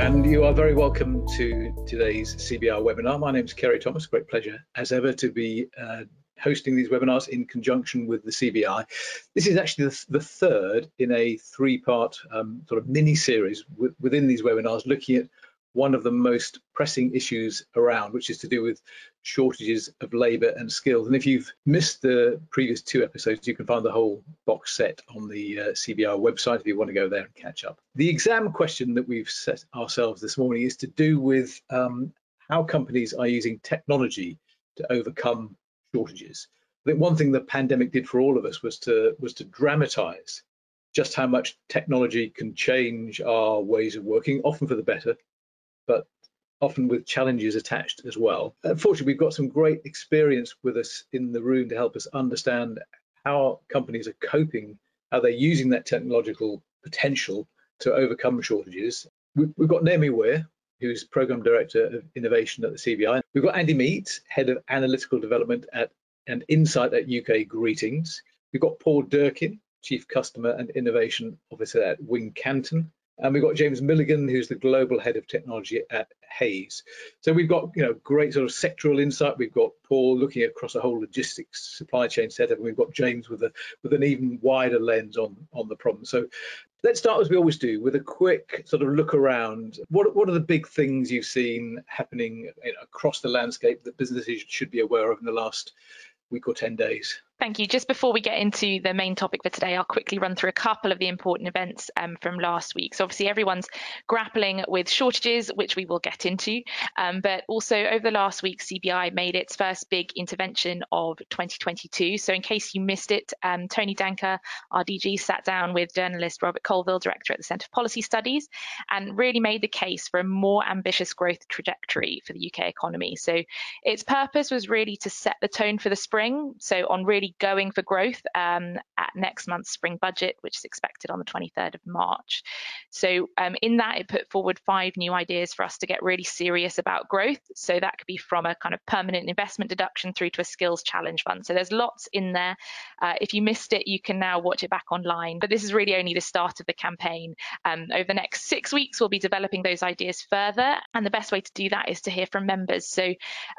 And you are very welcome to today's CBR webinar. My name is Kerry Thomas. Great pleasure, as ever, to be hosting these webinars in conjunction with the CBI. This is actually the third in a three-part sort of mini-series within these webinars, looking at one of the most pressing issues around, which is to do with shortages of labour and skills. And if you've missed the previous two episodes, you can find the whole box set on the CBR website if you want to go there and catch up. The exam question that we've set ourselves this morning is to do with how companies are using technology to overcome shortages. I think one thing the pandemic did for all of us was to dramatise just how much technology can change our ways of working, often for the better, but often with challenges attached as well. Unfortunately, we've got some great experience with us in the room to help us understand how companies are coping, how they're using that technological potential to overcome shortages. We've got Naomi Weir, who's Programme Director of Innovation at the CBI. We've got Andy Meads, Head of Analytical Development and Insight at UK Greetings. We've got Paul Durkin, Chief Customer and Innovation Officer at Wincanton. And we've got James Milligan, who's the Global Head of Technology at Hays. So we've got great sort of sectoral insight. We've got Paul looking across a whole logistics supply chain setup, and we've got James with an even wider lens on the problem. So let's start, as we always do, with a quick sort of look around. What are the big things you've seen happening across the landscape that businesses should be aware of in the last week or 10 days? Thank you. Just before we get into the main topic for today, I'll quickly run through a couple of the important events from last week. So obviously everyone's grappling with shortages, which we will get into, but also over the last week, CBI made its first big intervention of 2022. So in case you missed it, Tony Danker, our DG, sat down with journalist Robert Colville, Director at the Centre for Policy Studies, and really made the case for a more ambitious growth trajectory for the UK economy. So its purpose was really to set the tone for the spring, so on really going for growth at next month's spring budget, which is expected on the 23rd of March. So in that, it put forward 5 new ideas for us to get really serious about growth. So that could be from a kind of permanent investment deduction through to a skills challenge fund. So there's lots in there. If you missed it, you can now watch it back online. But this is really only the start of the campaign. Over the next 6 weeks, we'll be developing those ideas further. And the best way to do that is to hear from members. So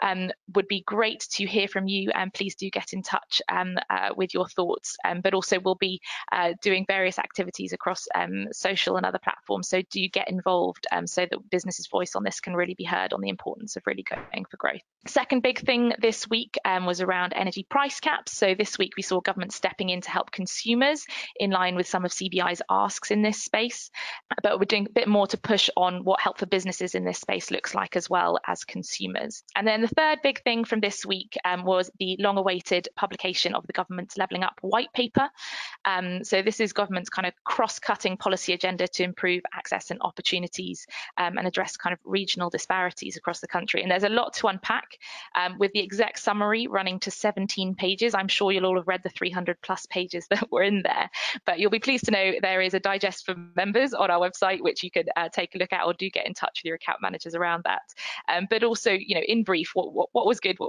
would be great to hear from you, and please do get in touch with your thoughts, but also we'll be doing various activities across social and other platforms, so do get involved so that businesses' voice on this can really be heard on the importance of really going for growth. Second big thing this week was around energy price caps. So this week we saw government stepping in to help consumers in line with some of CBI's asks in this space, but we're doing a bit more to push on what help for businesses in this space looks like as well as consumers. And then the third big thing from this week was the long-awaited publication of the government's Levelling Up white paper. So this is government's kind of cross-cutting policy agenda to improve access and opportunities and address kind of regional disparities across the country. And there's a lot to unpack with the exec summary running to 17 pages. I'm sure you'll all have read the 300 plus pages that were in there, but you'll be pleased to know there is a digest for members on our website, which you could take a look at, or do get in touch with your account managers around that. But also, in brief, what was good,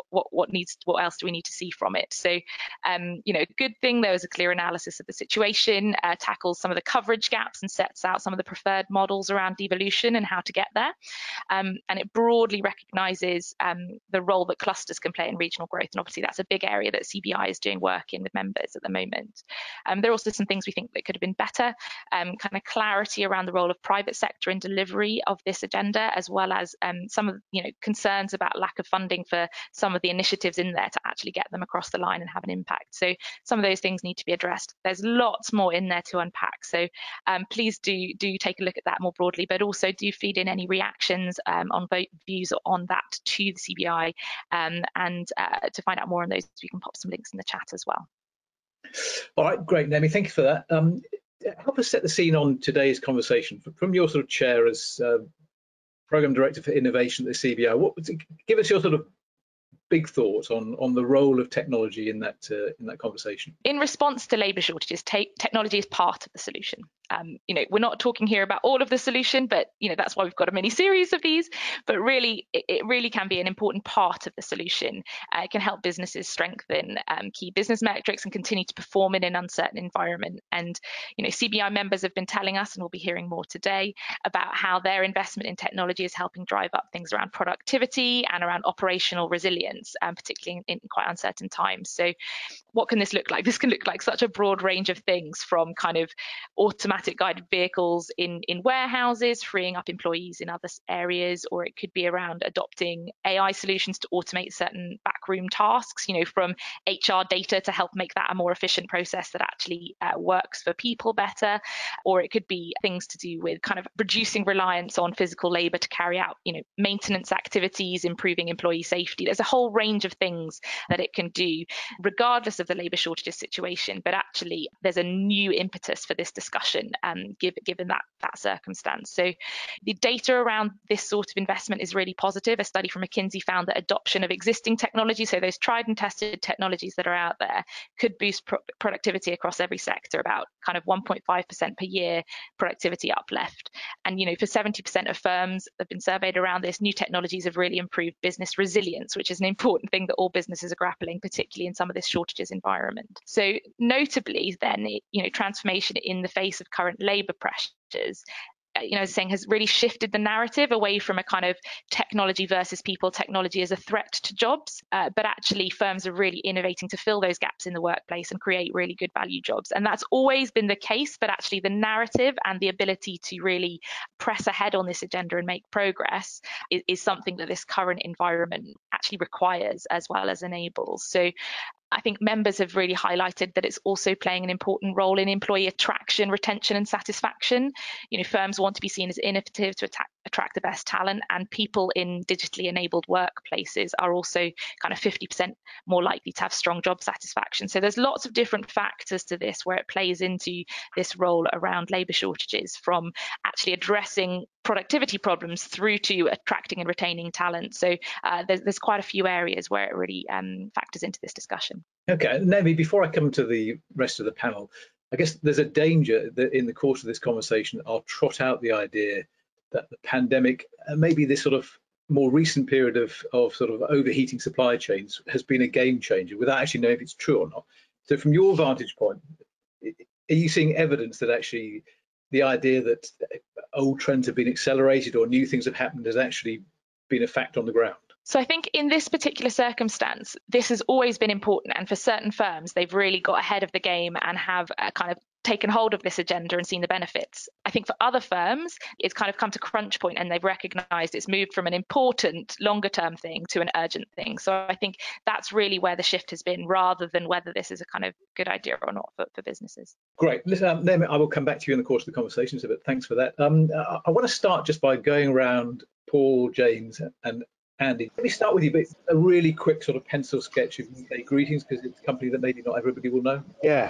what else do we need to see from it? So good thing there was a clear analysis of the situation, tackles some of the coverage gaps and sets out some of the preferred models around devolution and how to get there. And it broadly recognises the role that clusters can play in regional growth. And obviously that's a big area that CBI is doing work in with members at the moment. There are also some things we think that could have been better, kind of clarity around the role of private sector in delivery of this agenda, as well as some of concerns about lack of funding for some of the initiatives in there to actually get them across the line and have an impact. So some of those things need to be addressed. There's lots more in there to unpack. So please do take a look at that more broadly, but also do feed in any reactions on views on that to the CBI, and to find out more on those, we can pop some links in the chat as well. All right, great, Naomi, thank you for that. Help us set the scene on today's conversation from your sort of chair as Programme Director for Innovation at the CBI. Give us your sort of big thoughts on the role of technology in that conversation. In response to labour shortages, technology is part of the solution. We're not talking here about all of the solution, but that's why we've got a mini series of these. But really, it really can be an important part of the solution. It can help businesses strengthen key business metrics and continue to perform in an uncertain environment. And CBI members have been telling us, and we'll be hearing more today, about how their investment in technology is helping drive up things around productivity and around operational resilience, particularly in quite uncertain times. So what can this look like? This can look like such a broad range of things, from kind of automatic guided vehicles in warehouses, freeing up employees in other areas, or it could be around adopting AI solutions to automate certain backroom tasks, from HR data to help make that a more efficient process that actually works for people better. Or it could be things to do with kind of reducing reliance on physical labor to carry out, maintenance activities, improving employee safety. There's a whole range of things that it can do, regardless of the labor shortages situation. But actually, there's a new impetus for this discussion, given that circumstance. So the data around this sort of investment is really positive. A study from McKinsey found that adoption of existing technology, so those tried and tested technologies that are out there, could boost productivity across every sector, about kind of 1.5% per year productivity uplift. And for 70% of firms that have been surveyed around this, new technologies have really improved business resilience, which is an important thing that all businesses are grappling, particularly in some of this shortages environment. So notably then, transformation in the face of current labour pressures, has really shifted the narrative away from a kind of technology versus people, technology as a threat to jobs, but actually firms are really innovating to fill those gaps in the workplace and create really good value jobs. And that's always been the case, but actually the narrative and the ability to really press ahead on this agenda and make progress is something that this current environment actually requires as well as enables. So I think members have really highlighted that it's also playing an important role in employee attraction, retention and satisfaction. Firms want to be seen as innovative to attract the best talent, and people in digitally enabled workplaces are also kind of 50% more likely to have strong job satisfaction. So there's lots of different factors to this where it plays into this role around labour shortages, from actually addressing productivity problems through to attracting and retaining talent. So there's quite a few areas where it really factors into this discussion. Okay, Naomi, before I come to the rest of the panel, I guess there's a danger that in the course of this conversation, I'll trot out the idea that the pandemic, and maybe this sort of more recent period of sort of overheating supply chains, has been a game changer without actually knowing if it's true or not. So from your vantage point, are you seeing evidence that actually the idea that old trends have been accelerated or new things have happened has actually been a fact on the ground? So I think in this particular circumstance, this has always been important. And for certain firms, they've really got ahead of the game and have kind of taken hold of this agenda and seen the benefits. I think for other firms, it's kind of come to crunch point and they've recognised it's moved from an important longer term thing to an urgent thing. So I think that's really where the shift has been, rather than whether this is a kind of good idea or not for businesses. Great. Listen, Naomi, I will come back to you in the course of the conversation, so thanks for that. I want to start just by going around Paul, James and Andy. Let me start with you, but a really quick sort of pencil sketch of UK Greetings, because it's a company that maybe not everybody will know. Yeah,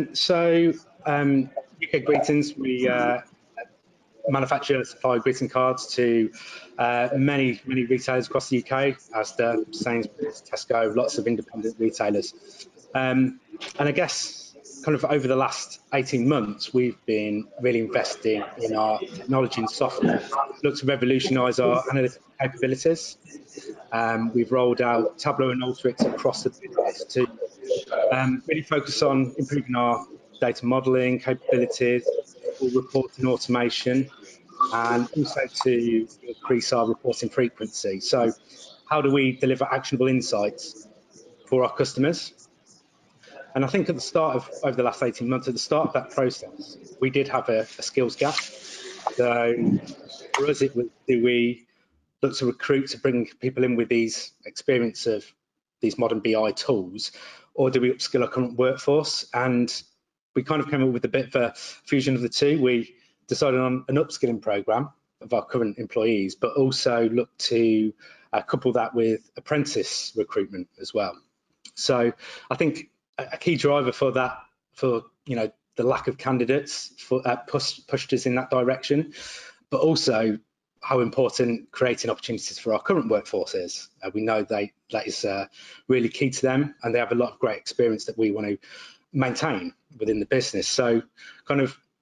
UK Greetings, we manufacture and supply greeting cards to many retailers across the UK, Asda, Sainsbury's, Tesco, lots of independent retailers. And I guess kind of over the last 18 months, we've been really investing in our technology and software, look to revolutionise our analytical capabilities. We've rolled out Tableau and Alteryx across the business to really focus on improving our data modelling capabilities, reporting automation, and also to increase our reporting frequency. So how do we deliver actionable insights for our customers? And I think at the start of, over the last 18 months, at the start of that process, we did have a skills gap. So for us, it was, do we look to recruit, to bring people in with these experience of these modern BI tools, or do we upskill our current workforce? And we kind of came up with a bit of a fusion of the two. We decided on an upskilling program of our current employees, but also look to couple that with apprentice recruitment as well. So I think a key driver for that, for the lack of candidates, for pushed us in that direction, but also how important creating opportunities for our current workforce is. We know that is really key to them, and they have a lot of great experience that we want to maintain within the business. So kind of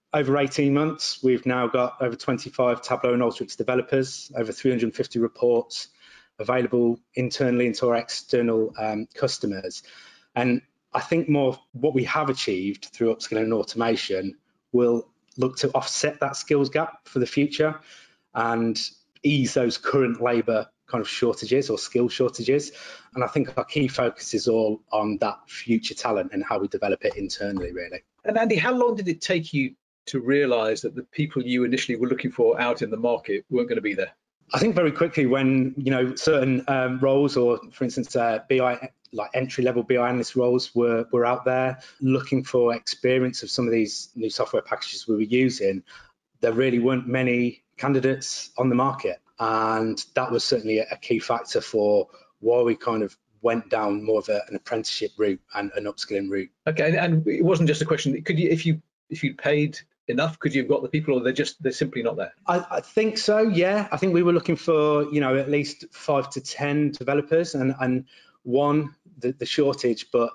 over 18 months, we've now got over 25 Tableau and Alteryx developers, over 350 reports available internally into our external customers. And I think more what we have achieved through upskilling and automation will look to offset that skills gap for the future and ease those current labour kind of shortages or skill shortages. And I think our key focus is all on that future talent and how we develop it internally, really. And Andy, how long did it take you to realise that the people you initially were looking for out in the market weren't going to be there? I think very quickly when, certain roles, or for instance, BI, like entry-level BI analyst roles were out there looking for experience of some of these new software packages we were using, there really weren't many candidates on the market. And that was certainly a key factor for why we kind of went down more of an apprenticeship route and an upskilling route. Okay, and it wasn't just a question, could you, if you paid enough, could you have got the people, or they're simply not there? I think so, yeah. I think we were looking for, at least 5 to 10 developers, and the shortage, but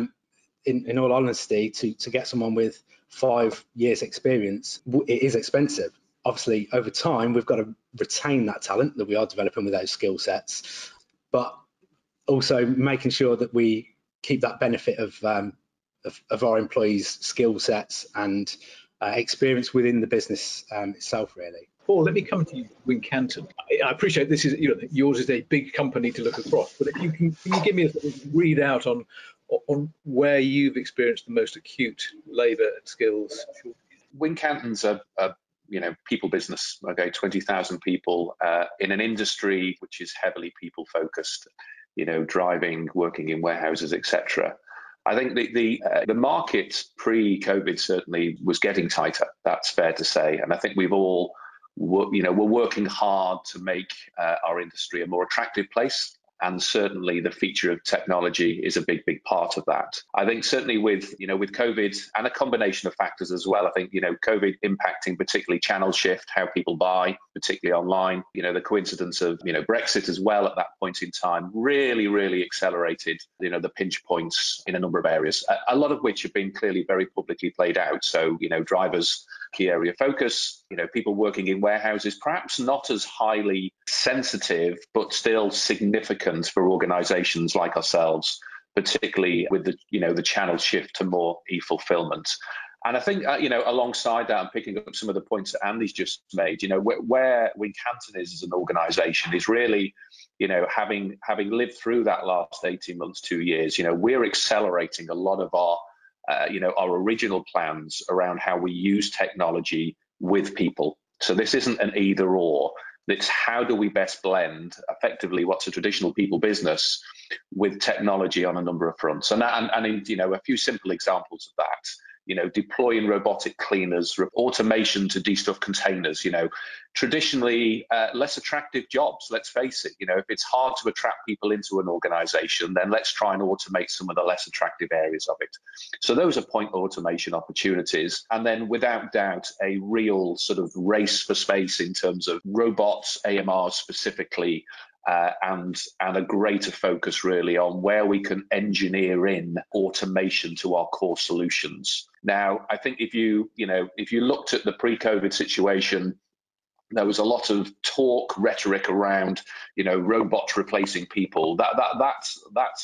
in all honesty, to get someone with 5 years experience, it is expensive. Obviously, over time, we've got to retain that talent that we are developing with those skill sets, but also making sure that we keep that benefit of our employees' skill sets and experience within the business itself, really. Paul, let me come to you, Wincanton. I appreciate this is, yours is a big company to look across, but if can you give me a sort of readout on where you've experienced the most acute labour and skills shortages? Wincanton's a people business, okay, 20,000 people in an industry which is heavily people focused, driving, working in warehouses, etc. I think the market pre-COVID certainly was getting tighter. That's fair to say, and I think we've all, we're working hard to make our industry a more attractive place. And certainly the feature of technology is a big part of that. I think certainly with COVID and a combination of factors as well, I think, COVID impacting particularly channel shift, how people buy, particularly online, the coincidence of, Brexit as well at that point in time really accelerated, the pinch points in a number of areas, a lot of which have been clearly very publicly played out. So, drivers, key area focus, people working in warehouses, perhaps not as highly sensitive, but still significant for organizations like ourselves, particularly with the channel shift to more e-fulfillment. And I think, alongside that, and picking up some of the points that Andy's just made, where Wincanton is as an organization is really, having lived through that last 18 months, 2 years, we're accelerating a lot of our original plans around how we use technology with people. So this isn't an either or. It's how do we best blend effectively what's a traditional people business with technology on a number of fronts. And a few simple examples of that. Deploying robotic cleaners, automation to destuff containers, traditionally less attractive jobs, let's face it. If it's hard to attract people into an organization, then let's try and automate some of the less attractive areas of it. So those are point automation opportunities. And then without doubt, a real sort of race for space in terms of robots, AMRs specifically, and a greater focus really on where we can engineer in automation to our core solutions. Now, I think if you looked at the pre-COVID situation, there was a lot of talk, rhetoric around, robots replacing people. That's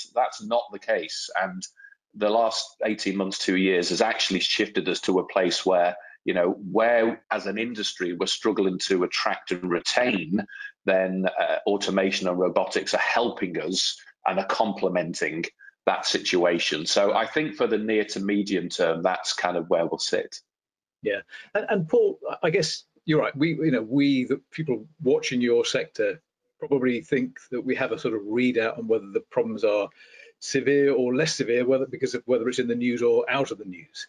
not the case. And the last 18 months, 2 years has actually shifted us to a place where, where as an industry we're struggling to attract and retain, then automation and robotics are helping us and are complementing that situation. So I think for the near to medium term, that's kind of where we'll sit. Yeah, and Paul, I guess you're right. We the people watching your sector probably think that we have a sort of readout on whether the problems are severe or less severe, whether it's in the news or out of the news.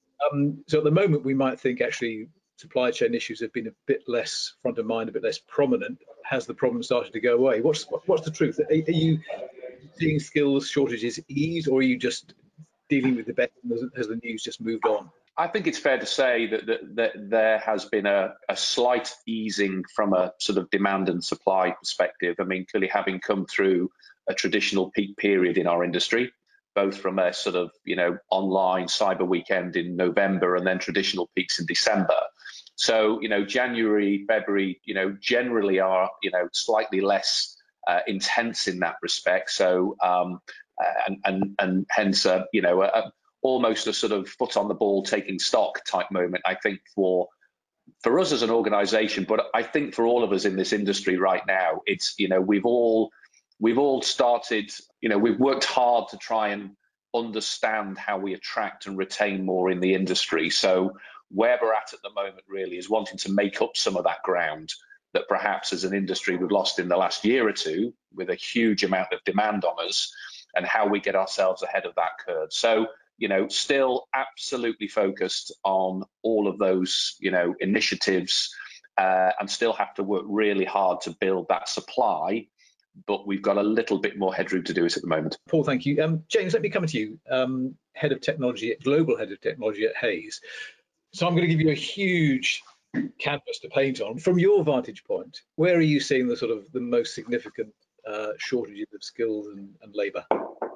So at the moment, we might think actually supply chain issues have been a bit less front of mind, a bit less prominent. Has the problem started to go away? What's the truth? Are you seeing skills shortages ease, or are you just dealing with the best as the news just moved on? I think it's fair to say that there has been a slight easing from a sort of demand and supply perspective. I mean, clearly having come through a traditional peak period in our industry, both from a sort of, online cyber weekend in November and then traditional peaks in December. So, January, February, generally are, slightly less intense in that respect. So, and hence, almost a sort of foot on the ball, taking stock type moment, I think, for us as an organization, but I think for all of us in this industry right now. It's, we've all started, we've worked hard to try and understand how we attract and retain more in the industry. So where we're at the moment really is wanting to make up some of that ground that perhaps as an industry we've lost in the last year or two, with a huge amount of demand on us, and how we get ourselves ahead of that curve. So, still absolutely focused on all of those, initiatives, and still have to work really hard to build that supply, but we've got a little bit more headroom to do it at the moment. Paul, thank you. James, let me come to you, head of technology, global head of technology at Hays. So I'm going to give you a huge canvas to paint on. From your vantage point, where are you seeing the most significant shortages of skills and labour?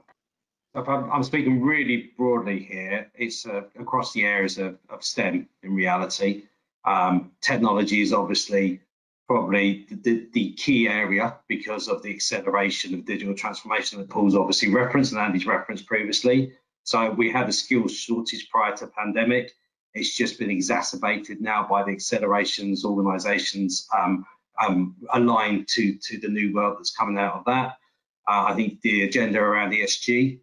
I'm speaking really broadly here. It's across the areas of STEM in reality. Technology is obviously probably the key area because of the acceleration of digital transformation that Paul's obviously referenced and Andy's referenced previously. So we had a skills shortage prior to pandemic. It's just been exacerbated now by the accelerations, organisations aligned to the new world that's coming out of that. I think the agenda around ESG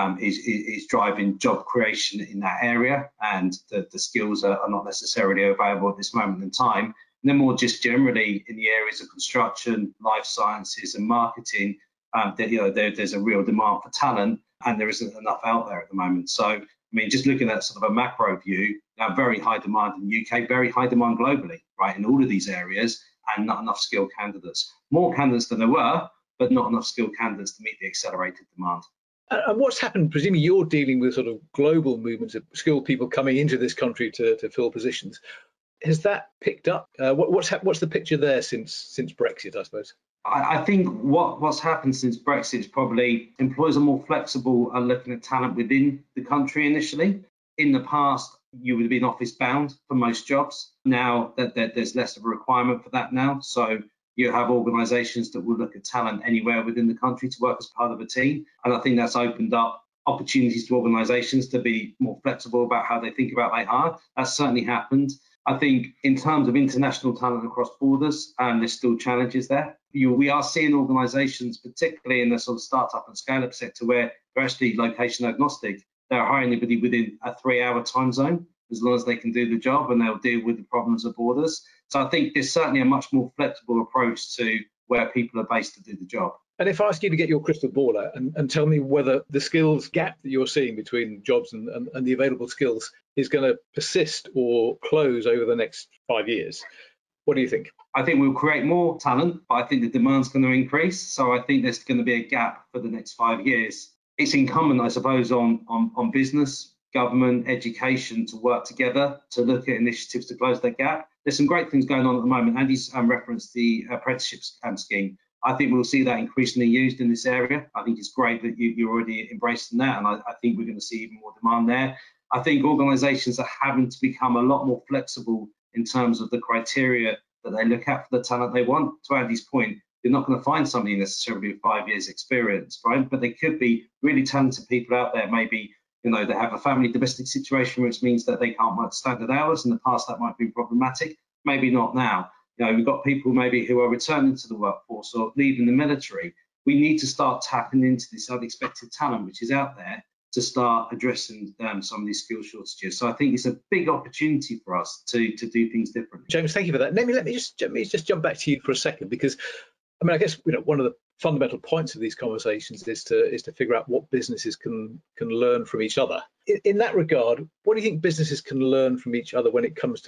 is driving job creation in that area, and the skills are not necessarily available at this moment in time. And then more just generally in the areas of construction, life sciences and marketing, there's a real demand for talent, and there isn't enough out there at the moment. So, just looking at sort of a macro view, very high demand in the UK, very high demand globally, right, in all of these areas, and not enough skilled candidates. More candidates than there were, but not enough skilled candidates to meet the accelerated demand. And what's happened, presumably you're dealing with sort of global movements of skilled people coming into this country to fill positions. Has that picked up? What's the picture there since Brexit, I suppose? I think what's happened since Brexit is probably employers are more flexible and looking at talent within the country initially. In the past, you would have been office bound for most jobs. Now that there's less of a requirement for that now. So you have organisations that will look at talent anywhere within the country to work as part of a team. And I think that's opened up opportunities to organisations to be more flexible about how they think about they hire. That's certainly happened. I think in terms of international talent across borders, there's still challenges there. We are seeing organisations, particularly in the sort of startup and scale-up sector, where they're actually location agnostic. They're hiring anybody within a 3-hour time zone, as long as they can do the job, and they'll deal with the problems of borders. So I think there's certainly a much more flexible approach to where people are based to do the job. And if I ask you to get your crystal ball out and tell me whether the skills gap that you're seeing between jobs and the available skills is going to persist or close over the next 5 years, what do you think? I think we'll create more talent, but I think the demand's going to increase. So I think there's going to be a gap for the next 5 years. It's incumbent, I suppose, on business, government, education to work together to look at initiatives to close that gap. There's some great things going on at the moment. Andy's referenced the apprenticeships scheme. I think we'll see that increasingly used in this area. I think it's great that you're already embracing that, and I think we're going to see even more demand there. I think organisations are having to become a lot more flexible in terms of the criteria that they look at for the talent they want. To Andy's point, you're not going to find somebody necessarily with 5 years experience, right? But there could be really talented people out there, maybe, they have a family domestic situation, which means that they can't work standard hours. In the past, that might be problematic. Maybe not now. We've got people maybe who are returning to the workforce or leaving the military. We need to start tapping into this unexpected talent which is out there to start addressing some of these skill shortages. So I think it's a big opportunity for us to do things differently. James, thank you for that. Let me just jump back to you for a second, because I guess one of the fundamental points of these conversations is to figure out what businesses can learn from each other. In that regard, what do you think businesses can learn from each other when it comes to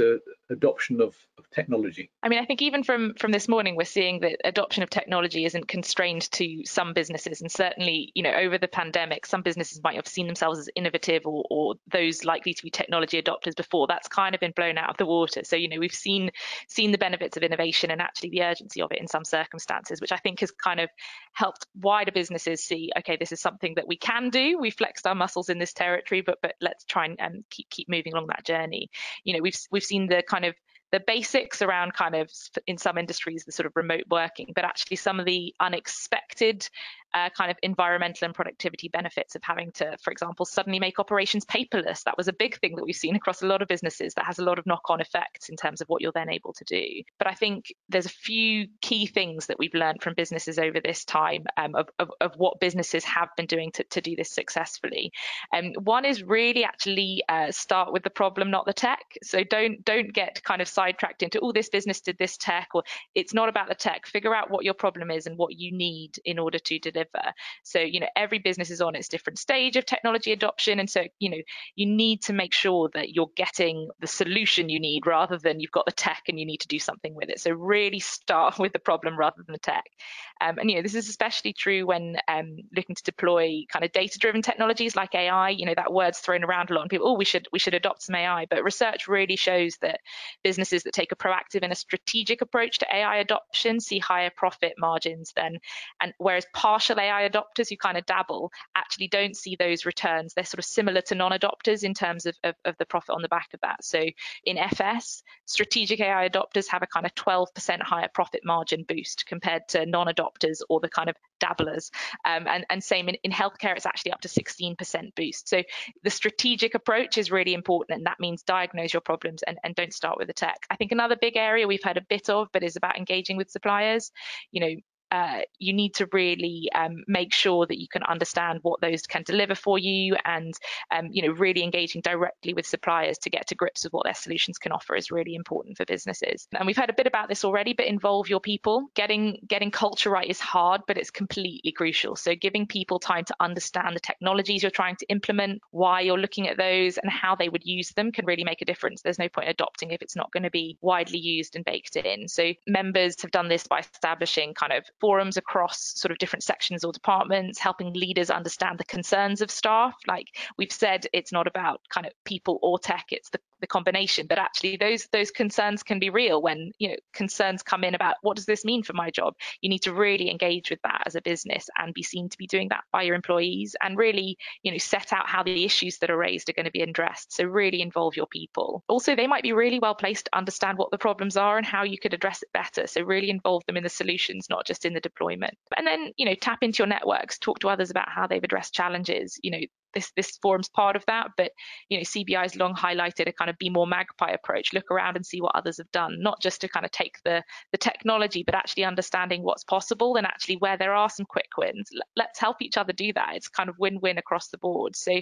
adoption of technology? I mean, I think even from this morning, we're seeing that adoption of technology isn't constrained to some businesses. And certainly, over the pandemic, some businesses might have seen themselves as innovative or those likely to be technology adopters before. That's kind of been blown out of the water. So, we've seen the benefits of innovation and actually the urgency of it in some circumstances, which I think has kind of helped wider businesses see, okay, this is something that we can do. We flexed our muscles in this territory, but let's try and keep moving along that journey. We've seen the kind of the basics around kind of, in some industries, the sort of remote working, but actually some of the unexpected kind of environmental and productivity benefits of having to, for example, suddenly make operations paperless. That was a big thing that we've seen across a lot of businesses that has a lot of knock-on effects in terms of what you're then able to do. But I think there's a few key things that we've learned from businesses over this time of what businesses have been doing to do this successfully. One is really actually start with the problem, not the tech. So don't get kind of sidetracked into, oh, this business did this tech, or it's not about the tech. Figure out what your problem is and what you need in order to deliver. So, every business is on its different stage of technology adoption. And so, you need to make sure that you're getting the solution you need rather than you've got the tech and you need to do something with it. So really start with the problem rather than the tech. And, this is especially true when looking to deploy kind of data-driven technologies like AI. That word's thrown around a lot and people, we should adopt some AI. But research really shows that businesses that take a proactive and a strategic approach to AI adoption see higher profit margins and whereas partial AI adopters who kind of dabble actually don't see those returns. They're sort of similar to non-adopters in terms of the profit on the back of that. So in FS, strategic AI adopters have a kind of 12% higher profit margin boost compared to non-adopters or the kind of dabblers. And same in healthcare, it's actually up to 16% boost. So the strategic approach is really important, and that means diagnose your problems and don't start with the tech. I think another big area we've heard a bit of, but is about engaging with suppliers. You need to really make sure that you can understand what those can deliver for you, and really engaging directly with suppliers to get to grips with what their solutions can offer is really important for businesses. And we've heard a bit about this already, but involve your people. Getting culture right is hard, but it's completely crucial. So giving people time to understand the technologies you're trying to implement, why you're looking at those, and how they would use them can really make a difference. There's no point adopting if it's not going to be widely used and baked in. So members have done this by establishing kind of forums across sort of different sections or departments, helping leaders understand the concerns of staff. Like we've said, it's not about kind of people or tech, it's the combination, but actually those concerns can be real when concerns come in about what does this mean for my job. You need to really engage with that as a business and be seen to be doing that by your employees, and really set out how the issues that are raised are going to be addressed. So really involve your people. Also, they might be really well placed to understand what the problems are and how you could address it better. So really involve them in the solutions, not just in the deployment. And then tap into your networks, talk to others about how they've addressed challenges. This forms part of that, but CBI has long highlighted a kind of be more magpie approach. Look around and see what others have done, not just to kind of take the technology, but actually understanding what's possible and actually where there are some quick wins. Let's help each other do that. It's kind of win-win across the board. So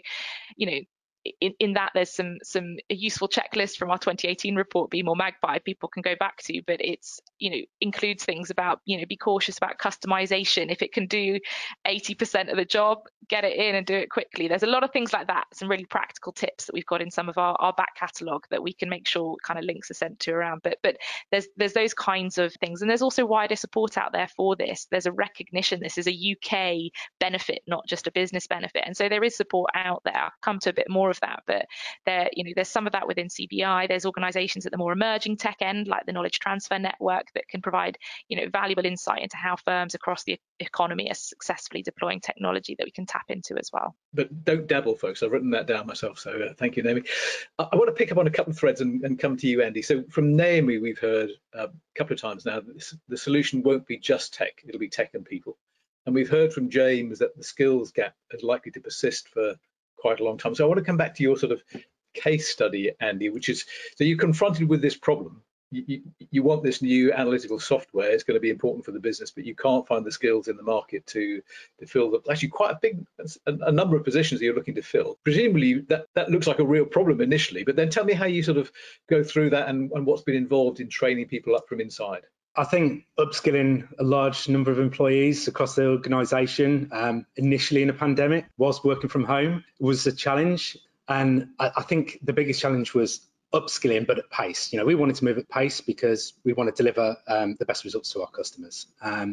in that, there's a useful checklist from our 2018 report, Be More Magpie, people can go back to, but it's includes things about be cautious about customization. If it can do 80% of the job, get it in and do it quickly. There's a lot of things like that, some really practical tips that we've got in some of our back catalogue that we can make sure kind of links are sent to around. But there's those kinds of things, and there's also wider support out there for this. There's a recognition this is a UK benefit, not just a business benefit, and so there is support out there. I'll come to a bit more of that, but there's some of that within CBI. There's organisations at the more emerging tech end, like the Knowledge Transfer Network, that can provide valuable insight into how firms across the economy are successfully deploying technology that we can tap into as well. But don't dabble, folks. I've written that down myself, so thank you, Naomi. I want to pick up on a couple of threads and come to you, Andy. So from Naomi, we've heard a couple of times now that the solution won't be just tech, it'll be tech and people. And we've heard from James that the skills gap is likely to persist for quite a long time. So I want to come back to your sort of case study, Andy, which is, so you're confronted with this problem. You want this new analytical software, it's going to be important for the business, but you can't find the skills in the market to fill actually quite a number of positions that you're looking to fill. Presumably that looks like a real problem initially, but then tell me how you sort of go through that and what's been involved in training people up from inside. I think upskilling a large number of employees across the organisation initially in a pandemic, whilst working from home, was a challenge. And I think the biggest challenge was upskilling, but at pace. You know, we wanted to move at pace because we want to deliver the best results to our customers.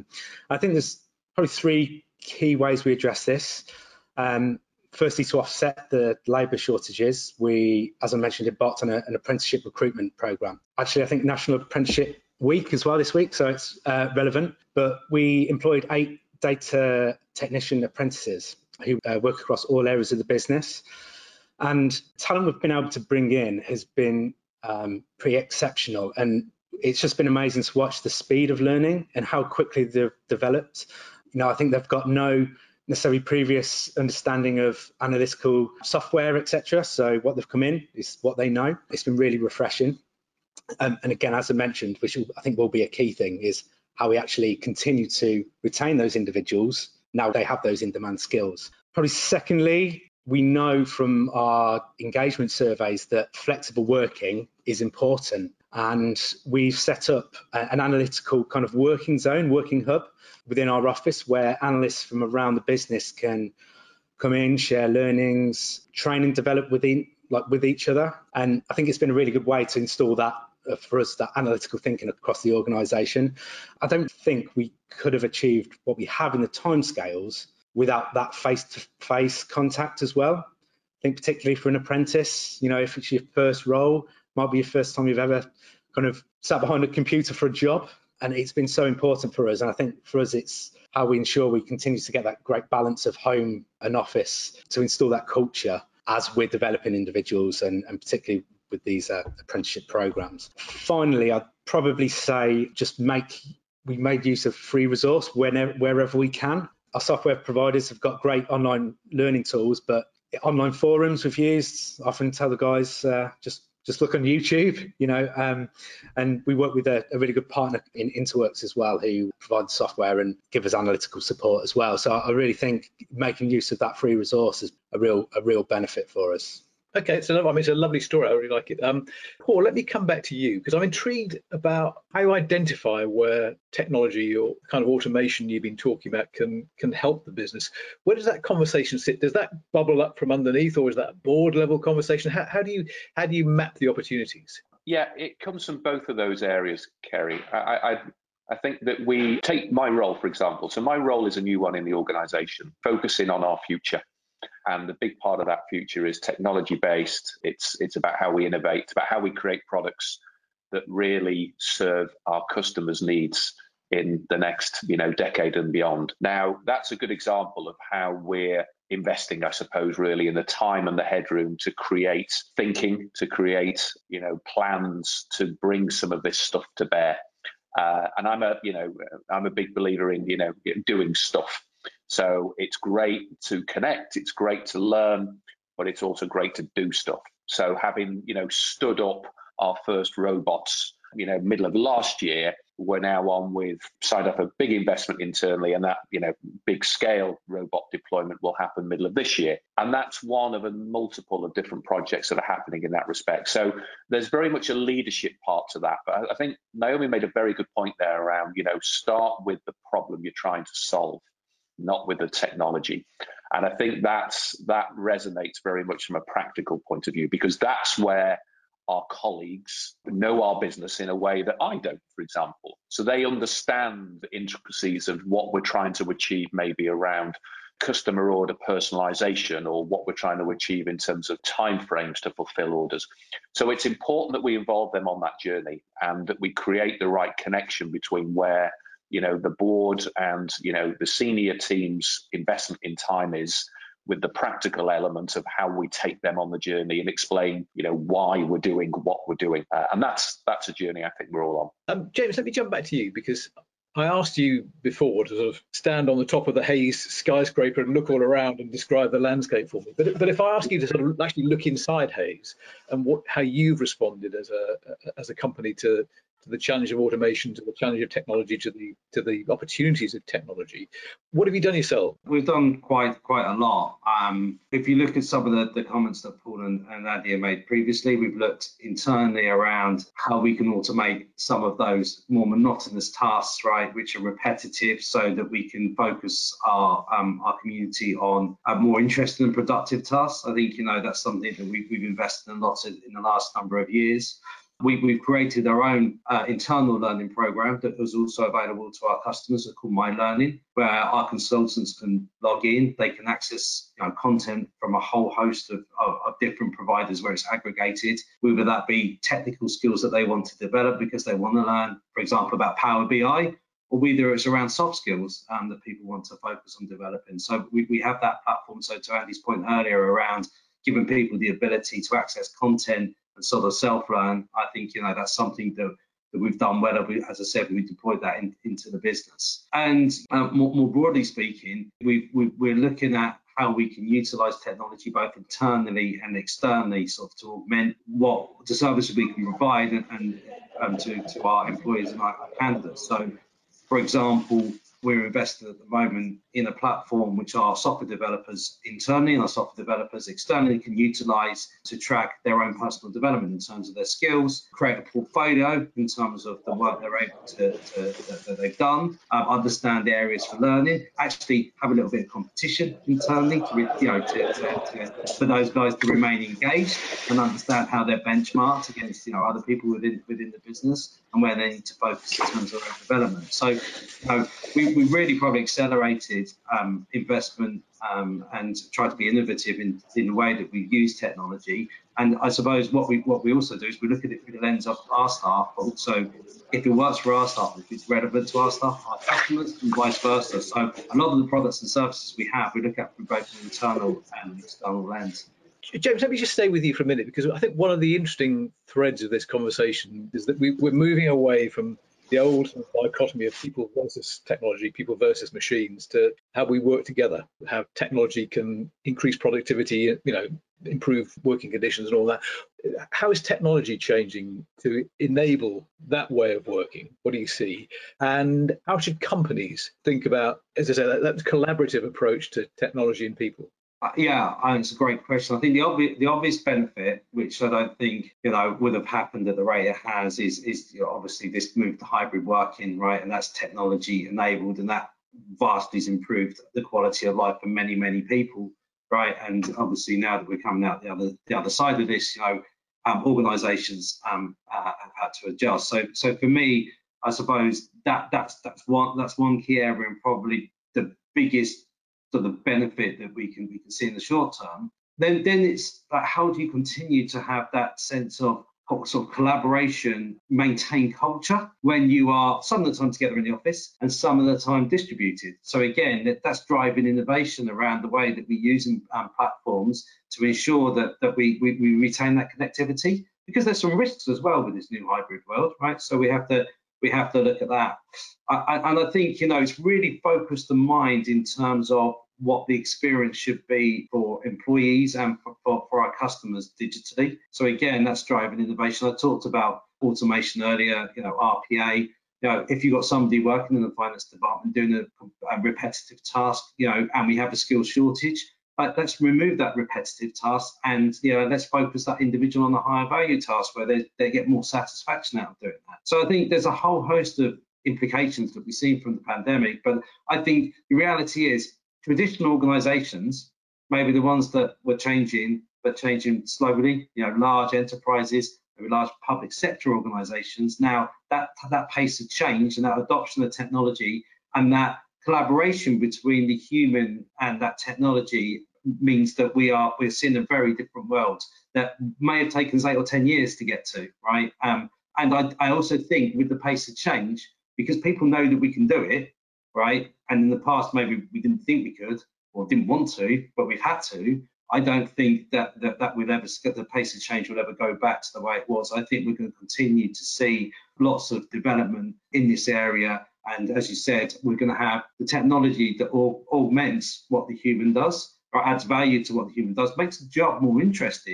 I think there's probably 3 key ways we address this. Firstly, to offset the labour shortages, we, as I mentioned, embarked on an apprenticeship recruitment programme. Actually, I think National Apprenticeship Week as well this week, so it's relevant. But we employed 8 data technician apprentices who work across all areas of the business. And talent we've been able to bring in has been pretty exceptional. And it's just been amazing to watch the speed of learning and how quickly they've developed. You know, I think they've got no necessarily previous understanding of analytical software, etc. So what they've come in is what they know. It's been really refreshing. And again, as I mentioned, which I think will be a key thing, is how we actually continue to retain those individuals now they have those in-demand skills. Probably secondly, we know from our engagement surveys that flexible working is important, and we've set up an analytical kind of working zone, working hub within our office where analysts from around the business can come in, share learnings, train and develop with each other. And I think it's been a really good way to install that for us, that analytical thinking across the organisation. I don't think we could have achieved what we have in the timescales without that face-to-face contact as well. I think particularly for an apprentice, you know, if it's your first role, might be your first time you've ever kind of sat behind a computer for a job. And it's been so important for us. And I think for us, it's how we ensure we continue to get that great balance of home and office to install that culture as we're developing individuals and particularly with these apprenticeship programs. Finally, I'd probably say just we made use of free resource wherever we can. Our software providers have got great online learning tools, but online forums we've used, often tell the guys just look on YouTube, you know, and we work with a really good partner in Interworks as well, who provide the software and give us analytical support as well. So I really think making use of that free resource is a real benefit for us. Okay, so I mean, it's a lovely story. I really like it. Paul, let me come back to you because I'm intrigued about how you identify where technology or kind of automation you've been talking about can help the business. Where does that conversation sit? Does that bubble up from underneath, or is that a board level conversation? How do you map the opportunities? Yeah, it comes from both of those areas, Kerry. I think that we take my role, for example. So my role is a new one in the organisation, focusing on our future. And the big part of that future is technology based. It's about how we innovate, it's about how we create products that really serve our customers' needs in the next, decade and beyond. Now, that's a good example of how we're investing, I suppose, really in the time and the headroom to create thinking, to create, plans to bring some of this stuff to bear. And I'm a big believer in, doing stuff. So it's great to connect, it's great to learn, but it's also great to do stuff. So having, stood up our first robots, middle of last year, we're now signed up a big investment internally, and that, big scale robot deployment will happen middle of this year. And that's one of a multiple of different projects that are happening in that respect. So there's very much a leadership part to that. But I think Naomi made a very good point there around, start with the problem you're trying to solve, not with the technology. And I think that resonates very much from a practical point of view, because that's where our colleagues know our business in a way that I don't, for example. So they understand the intricacies of what we're trying to achieve, maybe around customer order personalization, or what we're trying to achieve in terms of timeframes to fulfill orders. So it's important that we involve them on that journey, and that we create the right connection between where the board and, the senior team's investment in time is, with the practical element of how we take them on the journey and explain, why we're doing what we're doing. And that's a journey I think we're all on. James, let me jump back to you, because I asked you before to sort of stand on the top of the Hayes skyscraper and look all around and describe the landscape for me. But if I ask you to sort of actually look inside Hayes and how you've responded as a company to to the challenge of automation, to the challenge of technology, to the opportunities of technology. What have you done yourself? We've done quite a lot. If you look at some of the comments that Paul and Nadia made previously, we've looked internally around how we can automate some of those more monotonous tasks, right, which are repetitive, so that we can focus our community on more interesting and productive tasks. I think, that's something that we've invested in lots in the last number of years. We've created our own internal learning program that was also available to our customers, called My Learning, where our consultants can log in. They can access content from a whole host of different providers where it's aggregated, whether that be technical skills that they want to develop because they want to learn, for example, about Power BI, or whether it's around soft skills that people want to focus on developing. So we have that platform. So to Andy's point earlier around giving people the ability to access content and sort of self-learn, I think that's something that we've done well. As I said, we deployed that into the business. And more broadly speaking, we're looking at how we can utilise technology both internally and externally, sort of to augment what the services we can provide and to our employees and our candidates. So, for example, we're invested at the moment in a platform which our software developers internally and our software developers externally can utilise to track their own personal development in terms of their skills, create a portfolio in terms of the work they're able that they've done, understand the areas for learning, actually have a little bit of competition internally for those guys to remain engaged and understand how they're benchmarked against other people within the business and where they need to focus in terms of their development. So we really probably accelerated investment and tried to be innovative in the way that we use technology. And I suppose what we also do is we look at it through the lens of our staff, but also if it works for our staff, if it's relevant to our staff, our customers, and vice versa. So a lot of the products and services we have, we look at through both an internal and external lens. James, let me just stay with you for a minute, because I think one of the interesting threads of this conversation is that we're moving away from the old dichotomy of people versus technology, people versus machines, to how we work together, how technology can increase productivity, improve working conditions and all that. How is technology changing to enable that way of working? What do you see? And how should companies think about, as I said, that collaborative approach to technology and people? Yeah, it's a great question. I think the obvious benefit, which I don't think would have happened at the rate it has, is obviously this move to hybrid working, right? And that's technology enabled, and that vastly has improved the quality of life for many people, right? And obviously now that we're coming out the other side of this, organisations have had to adjust. So for me, I suppose that's one key area, and probably the biggest sort of benefit that we can see in the short term. Then it's like, how do you continue to have that sense of sort of collaboration, maintain culture when you are some of the time together in the office and some of the time distributed? So again, that's driving innovation around the way that we use platforms to ensure that we retain that connectivity, because there's some risks as well with this new hybrid world, right? So we have to look at that. And I think, it's really focused the mind in terms of what the experience should be for employees and for our customers digitally. So again, that's driving innovation. I talked about automation earlier, RPA. If you've got somebody working in the finance department doing a repetitive task, and we have a skills shortage, let's remove that repetitive task and let's focus that individual on a higher value task where they get more satisfaction out of doing that. So I think there's a whole host of implications that we've seen from the pandemic, but I think the reality is traditional organizations, maybe the ones that were changing, but changing slowly, large enterprises, maybe large public sector organizations, now that pace of change and that adoption of technology and that collaboration between the human and that technology means that we're seeing a very different world that may have taken us 8 or 10 years to get to, right? And I also think with the pace of change, because people know that we can do it, right? And in the past, maybe we didn't think we could or didn't want to, but we've had to. I don't think that we'll ever, the pace of change will ever go back to the way it was. I think we're going to continue to see lots of development in this area. And as you said, we're going to have the technology that augments what the human does, or adds value to what the human does, makes the job more interesting,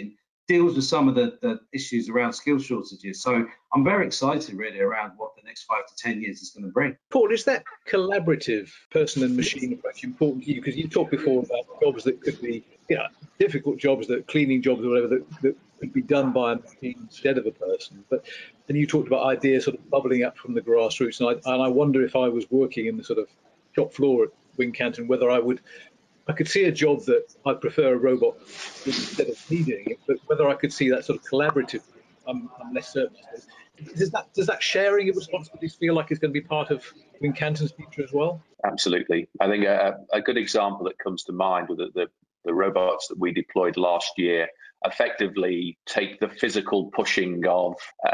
deals with some of the issues around skill shortages. So I'm very excited really around what the next 5 to 10 years is going to bring. Paul, is that collaborative person and machine approach important to you? Because you talked before about jobs that could be, difficult jobs, that cleaning jobs or whatever, that could be done by a machine instead of a person. And you talked about ideas sort of bubbling up from the grassroots. And I wonder if I was working in the sort of shop floor at Wincanton, whether I could see a job that I'd prefer a robot instead of me doing it, but whether I could see that sort of collaborative, I'm less certain. Does that sharing of responsibilities feel like it's going to be part of Wincanton's future as well? Absolutely. I think a good example that comes to mind with the robots that we deployed last year effectively take the physical pushing of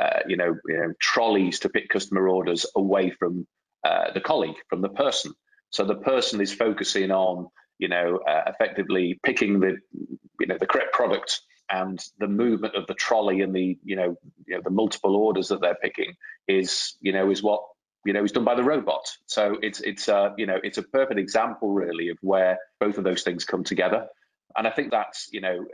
trolleys to pick customer orders away from the colleague, from the person. So the person is focusing on effectively picking the correct product, and the movement of the trolley and the multiple orders that they're picking is what is done by the robot. So it's a perfect example really of where both of those things come together. And I think that's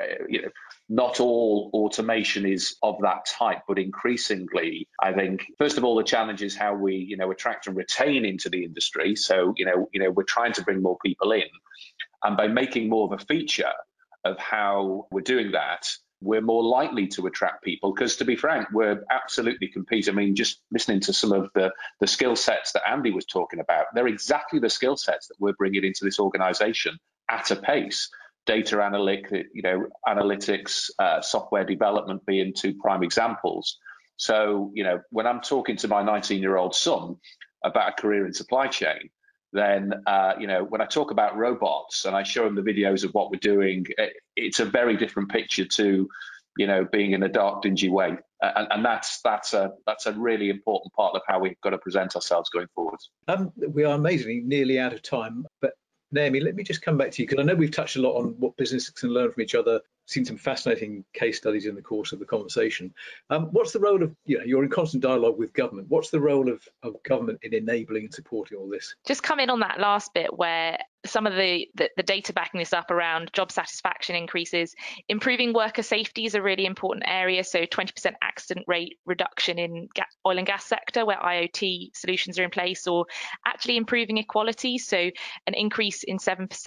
not all automation is of that type, but increasingly, I think first of all the challenge is how we attract and retain into the industry. So we're trying to bring more people in. And by making more of a feature of how we're doing that, we're more likely to attract people. Because to be frank, we're absolutely competing. I mean, just listening to some of the skill sets that Andy was talking about, they're exactly the skill sets that we're bringing into this organization at a pace. Data analytics, software development being two prime examples. So, when I'm talking to my 19-year-old son about a career in supply chain, then, when I talk about robots and I show him the videos of what we're doing, it's a very different picture to, being in a dark, dingy way. And that's a really important part of how we've got to present ourselves going forward. We are amazingly nearly out of time, but Naomi, let me just come back to you, because I know we've touched a lot on what businesses can learn from each other, seen some fascinating case studies in the course of the conversation. What's the role of, you're in constant dialogue with government. What's the role of government in enabling and supporting all this? Just come in on that last bit where some of the data backing this up around job satisfaction increases. Improving worker safety is a really important area. So 20% accident rate reduction in oil and gas sector where IoT solutions are in place, or actually improving equality. So an increase in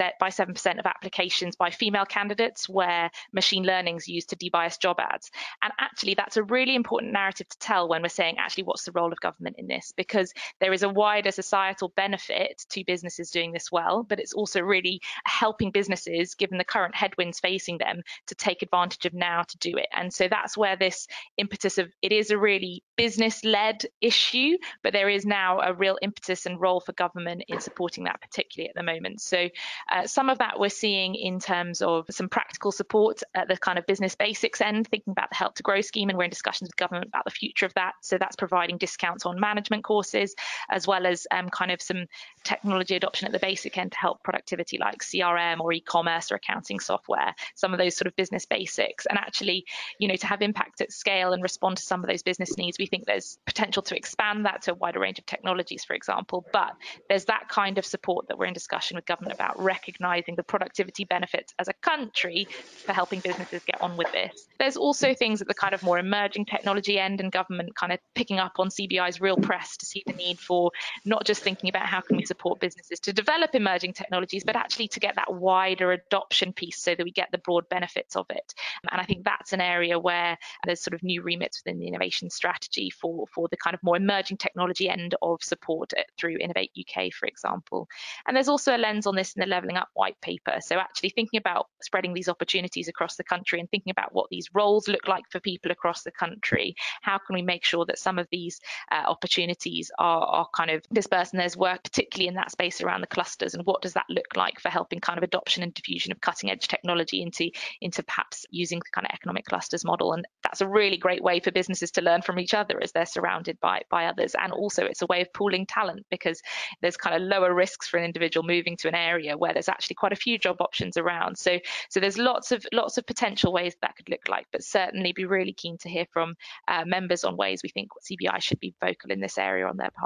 7% of applications by female candidates where machine learning is used to debias job ads. And actually that's a really important narrative to tell when we're saying actually what's the role of government in this, because there is a wider societal benefit to businesses doing this well, but it's also really helping businesses, given the current headwinds facing them, to take advantage of now to do it. And so that's where this impetus of it is a really business-led issue, but there is now a real impetus and role for government in supporting that, particularly at the moment. So some of that we're seeing in terms of some practical support at the kind of business basics end, thinking about the Help to Grow scheme, and we're in discussions with government about the future of that. So that's providing discounts on management courses, as well as kind of some technology adoption at the basic end to help productivity, like CRM or e-commerce or accounting software, some of those sort of business basics. And actually, to have impact at scale and respond to some of those business needs, we think there's potential to expand that to a wider range of technologies, for example. But there's that kind of support that we're in discussion with government about, recognizing the productivity benefits as a country for helping businesses get on with this. There's also things at the kind of more emerging technology end, and government kind of picking up on CBI's real press to see the need for not just thinking about how can we support businesses to develop emerging technologies, but actually to get that wider adoption piece so that we get the broad benefits of it. And I think that's an area where there's sort of new remits within the innovation strategy for the kind of more emerging technology end of support through Innovate UK, for example. And there's also a lens on this in the Levelling Up white paper. So actually thinking about spreading these opportunities across the country and thinking about what these roles look like for people across the country. How can we make sure that some of these opportunities are kind of dispersed, and there's work particularly in that space around the clusters, and what does that look like for helping kind of adoption and diffusion of cutting edge technology into perhaps using the kind of economic clusters model. And that's a really great way for businesses to learn from each other as they're surrounded by others. And also it's a way of pooling talent, because there's kind of lower risks for an individual moving to an area where there's actually quite a few job options around. So there's lots of potential ways that could look like, but certainly be really keen to hear from members on ways we think CBI should be vocal in this area on their behalf.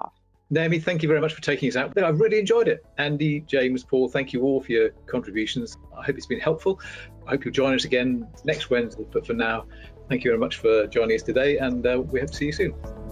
Naomi, thank you very much for taking us out. I've really enjoyed it. Andy, James, Paul, thank you all for your contributions. I hope it's been helpful. I hope you'll join us again next Wednesday. But for now, thank you very much for joining us today, and we hope to see you soon.